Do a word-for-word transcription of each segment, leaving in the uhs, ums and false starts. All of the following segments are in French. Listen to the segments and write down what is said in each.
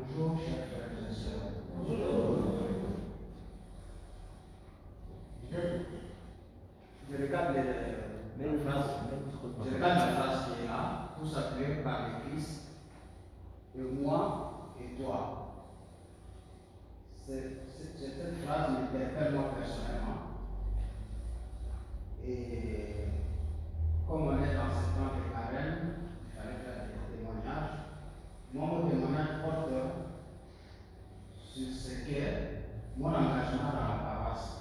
Bonjour, chers frères et sœurs. Bonjour. Je, je regarde les mêmes phrases, je regarde la phrase qui est là, tous appelés par le Christ, et moi et toi. C'est, c'est, cette phrase m'interpelle moi personnellement. Et comme on est dans ce temps de carême, il fallait faire des témoignages. Moi, mon témoignage porte sur ce qu'est mon engagement dans la paroisse.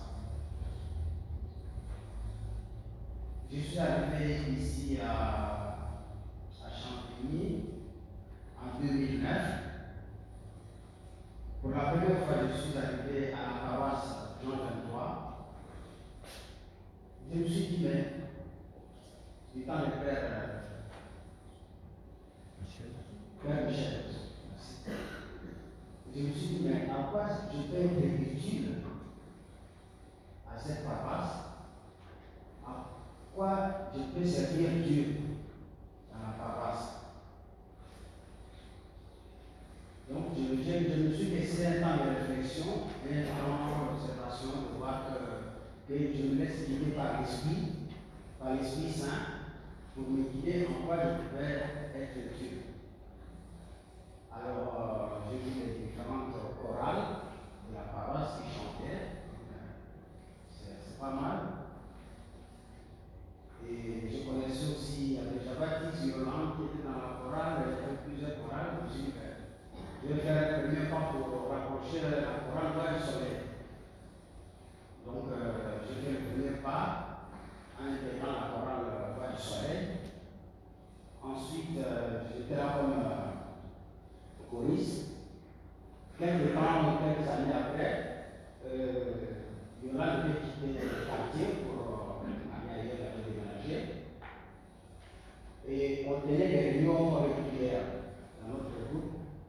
Je suis arrivé ici à, à Champigny en deux mille neuf. Pour la première fois, je suis arrivé à la paroisse Jean vingt-trois. Je me suis dit, mais, du temps de Père Michel, Père Michel, je me suis dit, mais à quoi je peux être utile à cette paroisse? À quoi je peux servir Dieu dans la paroisse? Donc, je, je, je me suis laissé un temps de réflexion et un temps d'observation de voir que, que je me laisse guider par l'Esprit, par l'Esprit Saint, pour me guider en quoi je pouvais être Dieu. Alors, euh, j'ai vu les différentes chorales de la paroisse qui chantaient. C'est pas mal. Et je connaissais aussi, il y avait Jean-Baptiste Yolande qui était dans la chorale, il y avait plusieurs chorales. Je me suis dit, je vais faire un premier pas pour rapprocher la chorale Voix du Soleil. Donc, euh, j'ai fait le premier pas en intégrant la chorale Voix du Soleil. Ensuite, euh, j'étais là comme euh, choriste. Quelques temps, quelques années après, euh, Yolande devait quitter le quartier pour euh, aller ailleurs, aller déménager. Et on tenait des réunions régulières dans notre groupe.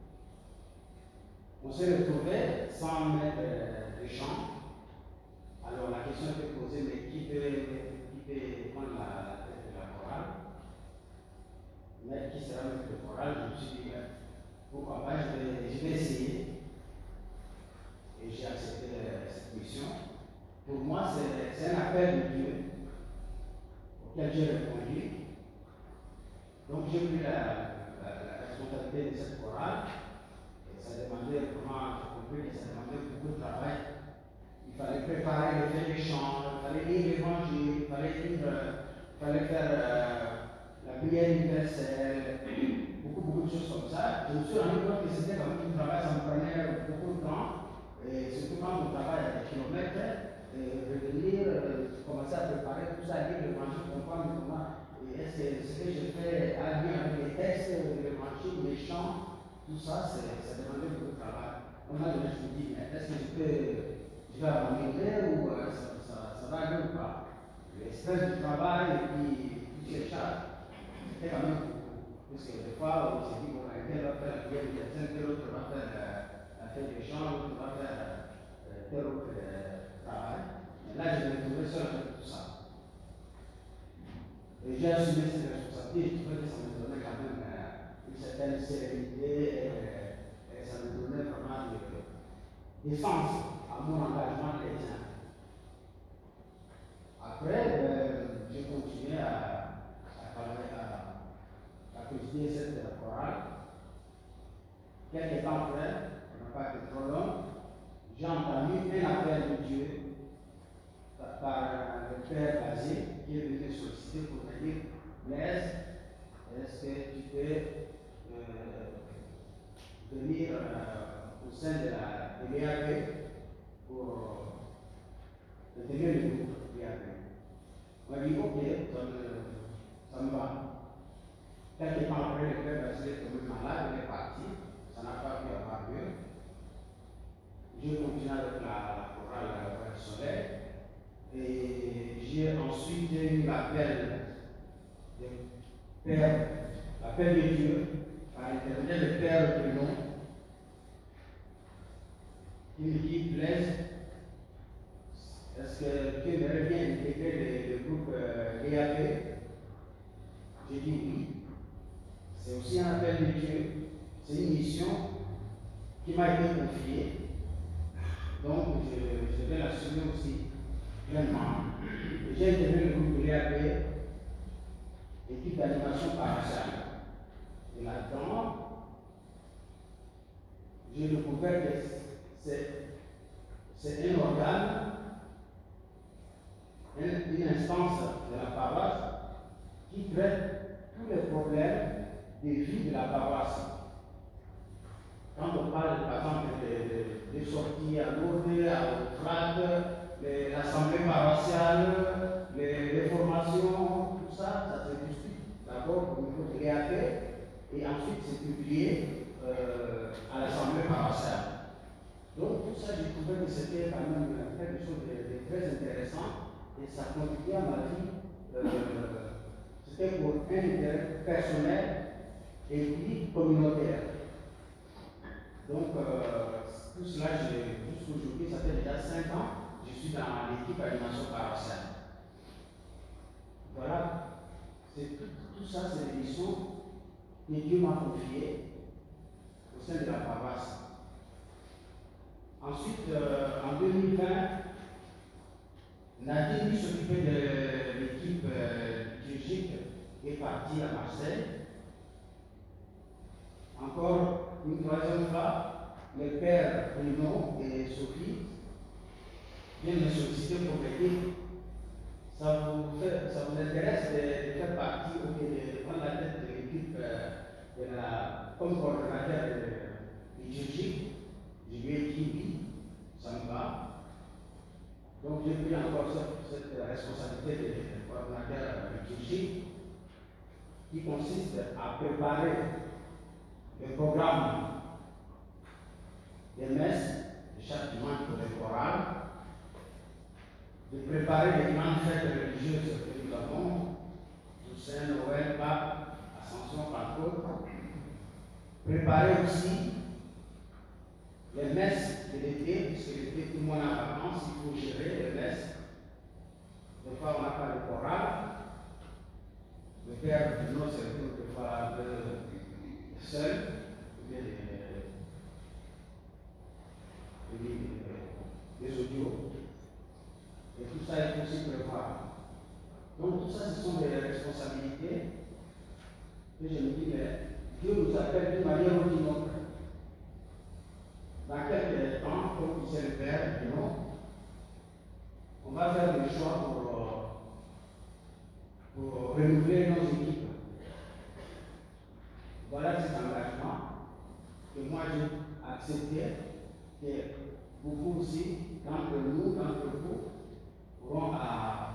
On s'est retrouvés sans mettre de chant. Alors la question était posée, mais qui peut, qui peut prendre la, la tête de la chorale? Mais qui sera notre chorale? Je me suis dit, ouais, pourquoi pas, je vais, je vais essayer. Et j'ai accepté cette mission. Pour moi, c'est un appel de Dieu auquel j'ai répondu. Donc j'ai pris la, la, la responsabilité de cette chorale. Et ça demandait, comment j'ai compris que ça demandait beaucoup de travail. Il fallait préparer le fait des chants, il fallait lire l'évangile, il fallait lire, il fallait faire euh, la prière universelle, beaucoup, beaucoup de choses comme ça. Je me suis rendu compte que c'était quand même du travail, ça me prenait beaucoup de temps. Et surtout quand on travaille à des kilomètres, et revenir, euh, commencer à préparer tout ça, lire l'évangile, comprendre comment, et est-ce que ce que je fais a lien avec les textes, l'évangile, les chants, tout ça, ça demandait beaucoup de travail. On a je me dis, mais est-ce que je peux. Je vais abandonner ou euh, ça, ça, ça va aller ou pas? L'espèce du travail et puis toutes ces charges, c'était quand même beaucoup. Parce que des fois, on s'est dit, bon, tel va faire la prière universelle, tel autre va faire euh, la fête des chants, l'autre va faire euh, tel autre euh, travail. Mais là, je me retrouvais seul avec tout ça. Et j'ai assumé cette responsabilité, je trouvais que ça me donnait quand même euh, une certaine sérénité et, et ça me donnait vraiment de défense à mon engagement chrétien. Après, euh, j'ai continué à, à travailler, à, à présider cette chorale. Quelques temps après, ça n'a pas été trop long, j'ai entendu un appel de Dieu par, par le Père Bazé qui est venu solliciter pour me dire, Blaise, est-ce que tu peux euh, venir euh, au sein de la de l'E A P pour intégrer le groupe l'E A P? On m'a dit, ok, ça me, ça me va. Quelques temps après, le Père Bazé est tombé malade, il est parti, ça n'a pas pu avoir lieu. J'ai continué avec la, la chorale la Voix du Soleil et j'ai ensuite eu l'appel de Père, l'appel de Dieu par l'intermédiaire de Père Bruno qui me dit, Blaise, est-ce que tu aimerais bien intégrer le, le groupe euh, E A P? J'ai dit oui. C'est aussi un appel de Dieu. C'est une mission qui m'a été confiée. Donc, je, je vais l'assumer aussi pleinement. J'ai intégré le groupe de l'E A P, équipe d'animation paraciale. Et là-dedans, j'ai découvert que c'est un organe, une, une instance de la paroisse qui traite tous les problèmes des vies de la paroisse. Quand on parle, par exemple, des de, de sorties à Lourdes, à Outrade, l'assemblée paroissiale, les, les formations, tout ça, ça se discute d'abord au niveau de l'E A P et ensuite c'est publié euh, à l'assemblée paroissiale. Donc tout ça, j'ai trouvé que c'était quand même quelque chose de, de très intéressant et ça contribuait à ma vie. Euh, c'était pour un intérêt personnel et puis communautaire. Donc, euh, tout cela, jusqu'aujourd'hui, ça fait déjà cinq ans, je suis dans l'équipe animation paroissiale. Voilà, tout, tout ça, c'est des missions que Dieu m'a confiées au sein de la paroisse. Ensuite, euh, en deux mille vingt, Nadir, qui s'occupait de l'équipe euh, liturgique, est parti à Marseille. Encore une troisième fois, mes pères Bruno et Sophie viennent me solliciter pour m'aider. Ça vous, fait, ça vous intéresse de, de faire partie ou de prendre la tête de l'équipe euh, de la, comme coordonnateur de liturgique? Je lui ai dit oui, ça me va. Donc j'ai pris encore cette, cette responsabilité de coordonnateur liturgique qui consiste à préparer le programme des messes de chaque dimanche pour les chorales, de préparer les grandes fêtes religieuses que nous avons, Toussaint, Noël, Pâques, Ascension, Pentecôte, préparer aussi les messes de l'été, puisque l'été tout le monde est en vacances, il faut gérer les messes. Des fois on n'a pas de chorale, le père du nom c'est des fois seul, des, des, des audios. Et tout ça, il faut aussi prévoir. Donc, tout ça, ce sont des responsabilités que je me dis, mais Dieu nous appelle d'une manière ou d'une autre. Dans quelques temps, comme disait le Père, non, on va faire des choix pour, pour renouveler nos équipes. Voilà cet engagement que moi j'ai accepté, que beaucoup aussi, d'entre nous, d'entre vous, pourront à,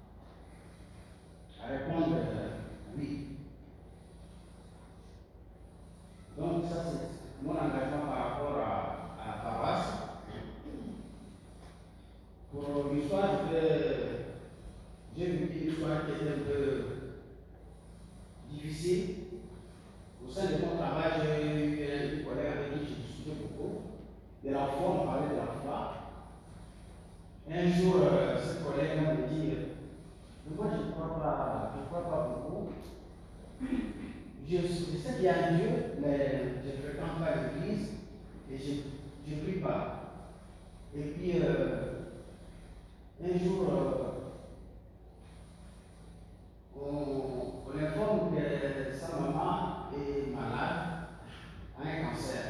à répondre euh, oui. Donc ça c'est mon engagement par rapport à, à la paroisse. Pour l'histoire, j'ai vécu une histoire qui était un peu difficile. Au sein de mon travail, j'ai eu un collègue avec qui j'ai discuté beaucoup. De la foi, on parlait de la foi. Un jour, euh, ce collègue m'a dit, moi je ne crois pas, je crois pas beaucoup. Je, je sais qu'il y a un Dieu, mais je ne fréquente pas l'église et je ne prie pas. Et puis, euh, un jour, euh, on, on informe que sa maman est malade, a un cancer.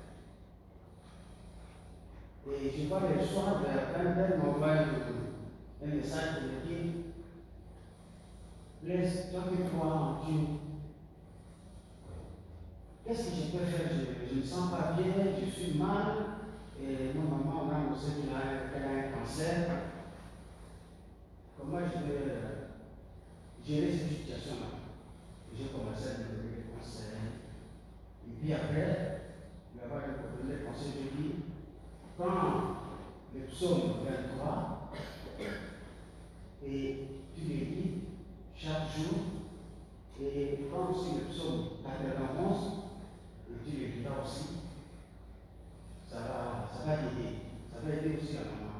Et je vois le soir, vers vingt heures, m'envoie un message qui me dit Laisse, toi qui crois en Dieu, qu'est-ce que je peux faire? Je ne me sens pas bien, je suis mal, et ma maman, on a annoncé qu'elle a, a un cancer. Comment je vais euh, gérer cette situation-là? J'ai commencé à me donner des conseils. Et puis après, il va y avoir des conseils, je dis, quand le psaume vingt-trois, et tu les lis chaque jour, et prends aussi le psaume quatre-vingt-onze, et tu les liras aussi, ça va, ça va t'aider. Ça va aider aussi la maman.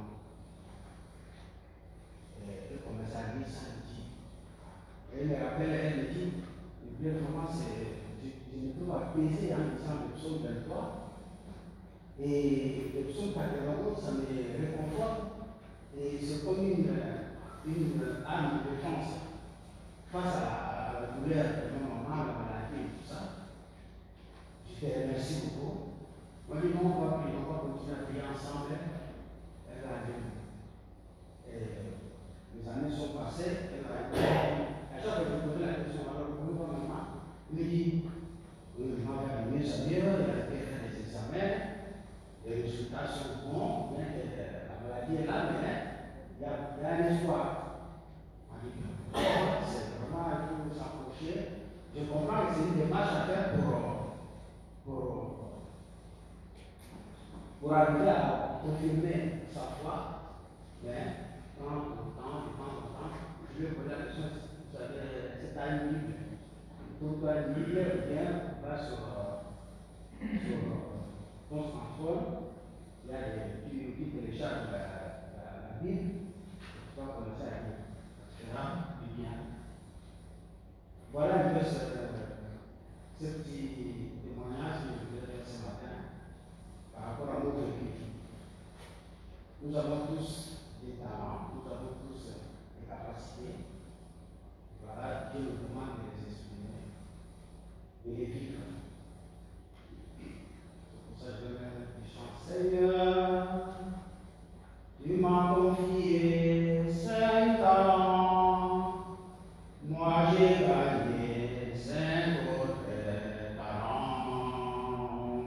Et elle commence à lire ça, elle dit. Elle me rappelle, elle me dit, et bien vraiment, je, je ne peux pas baiser en lisant le psaume vingt-trois. Et le psaume quatre-vingt-onze, ça me réconforte. Et c'est comme une, une âme de défense face à la, à la douleur de mon maman, la maladie et tout ça. Je te remercie beaucoup. Moi, je dis non, on va prier, on va continuer à prier ensemble. Elle a dit. Les années sont passées, elle a dit. À chaque fois que je posais la question, alors pourquoi maman? Il me dit, oui, maman va mieux, ça mieux, il a fait faire des examens. Les résultats sont bons, bien que la maladie est là, mais il y a, il y a un espoir. On dit que c'est vraiment il faut s'approcher. Je comprends que c'est une démarche à faire pour, pour, pour arriver à confirmer sa foi, mais prendre le temps, de temps en temps. Je lui ai posé la question, vous savez, c'est à une Bible. Pourquoi une Bible vient, va sur, sur ton smartphone. Il y a des tuyaux qui téléchargent la, la, la Bible, tu vas commencer à lire. Ça sera du bien. Voilà un peu ce, ce petit témoignage que je voulais faire ce matin par rapport à notre vie. Nous avons tous des talents, nous avons tous des capacités. Voilà, Dieu nous demande de les exprimer et les vivre. C'est pour ça que je vais mettre du chant. Seigneur, tu m'as confié cinq talents, moi j'ai gagné cinq autres talents.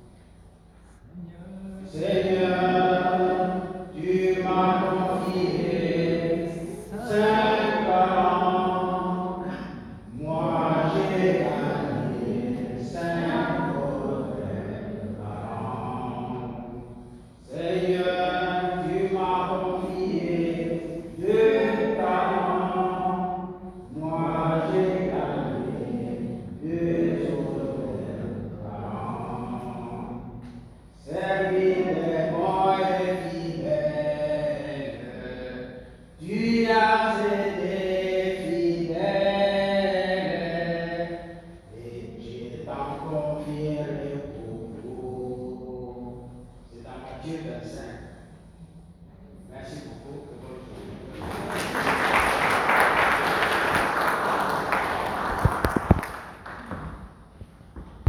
Seigneur, tu m'as confié cinq talents, moi j'ai gagné cinq autres talents. Seigneur, tu m'as confié deux talents, moi j'ai gagné deux autres talents. Serviteur bon et fidèle, tu as été fidèle, et je t'en confierai beaucoup. C'est dans Matthieu vingt-cinq. Merci beaucoup.